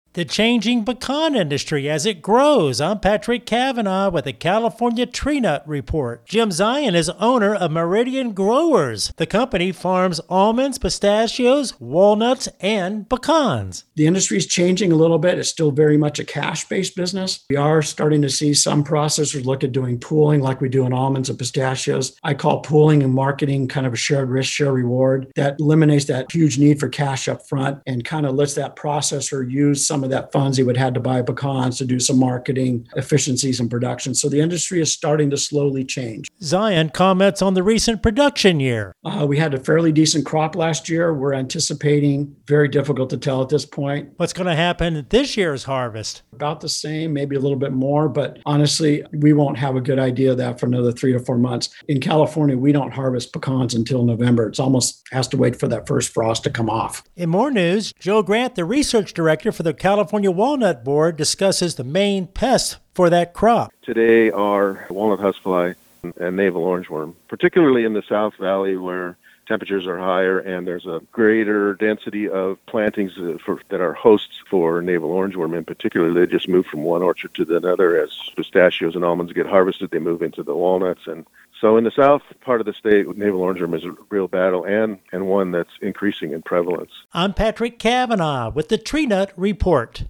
The changing pecan industry as it grows. I'm Patrick Cavanaugh with the California Tree Nut Report. Jim Zion is owner of Meridian Growers. The company farms almonds, pistachios, walnuts, and pecans. The industry is changing a little bit. It's still very much a cash-based business. We are starting to see some processors look at doing pooling like we do in almonds and pistachios. I call pooling and marketing kind of a shared risk, share reward. That eliminates that huge need for cash up front and kind of lets that processor use some of that funds he would have to buy pecans to do some marketing efficiencies and production. So the industry is starting to slowly change. Zion comments on the recent production year. We had a fairly decent crop last year. We're anticipating, very difficult to tell at this point. What's going to happen at this year's harvest? About the same, maybe a little bit more, but honestly, we won't have a good idea of that for another 3 to 4 months. In California, we don't harvest pecans until November. It's almost has to wait for that first frost to come off. In more news, Joe Grant, the research director for the California Walnut Board, discusses the main pests for that crop. Today are walnut huskfly and navel orangeworm, particularly in the South Valley where temperatures are higher and there's a greater density of plantings that are hosts for navel orangeworm in particular. They just move from one orchard to another. As pistachios and almonds get harvested, they move into the walnuts. And so in the south part of the state, navel orangeworm is a real battle and one that's increasing in prevalence. I'm Patrick Cavanaugh with the Tree Nut Report.